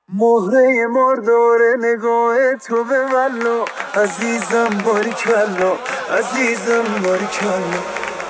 مهره مردار نگاه تو به والله عزیزم باریکلا عزیزم باریکلا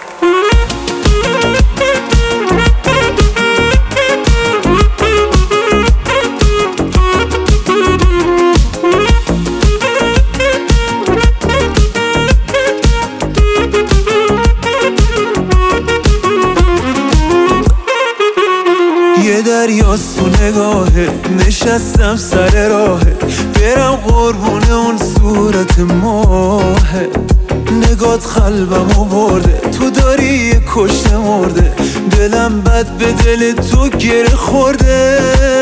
یه دریاست تو نگاهه نشستم سر راهه برم قربون اون صورت ماهه نگات قلبمو برده تو داری یه کشته مرده دلم بد به دل تو گره خورده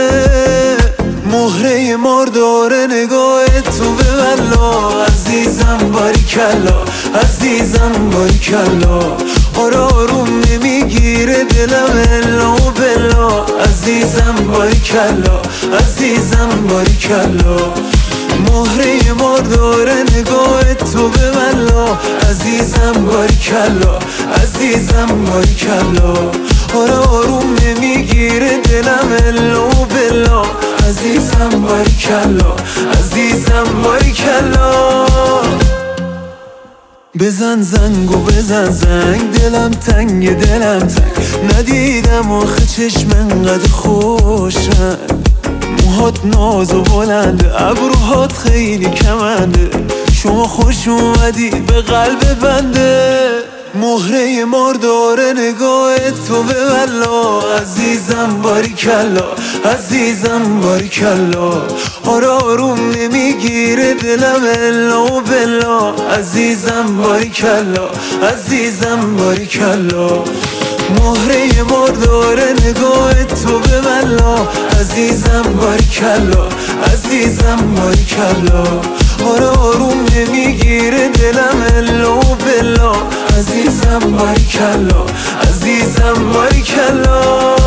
مهره مردار نگاه تو به والله عزیزم باریکلا عزیزم باریکلا آره آروم نمیگیره دلم الا و بلا عزیزم باریکلا عزیزم باریکلا مهره مردار نگاه تو به والله عزیزم باریکلا عزیزم باریکلا آره آروم نمیگیره دلم الا و بلا عزیزم باریکلا عزیزم باریکلا بزن زنگ و بزن زنگ دلم تنگ دلم تنگ ندیدم آخه چشم انقدر خوشن موهات ناز و بلنده ابروهات خیلی کمنده شما خوش اومدی به قلب بنده مهره مردار نگاه تو به والله عزیزم باریکلا عزیزم باریکلا آره آروم نمیگیره دلم الا و بلا عزیزم باریکلا عزیزم باریکلا مهره مردار نگاه تو به والله عزیزم باریکلا عزیزم باریکلا آره آروم نمیگیره دلم الا و بلا عزیزم باریکلا عزیزم باریکلا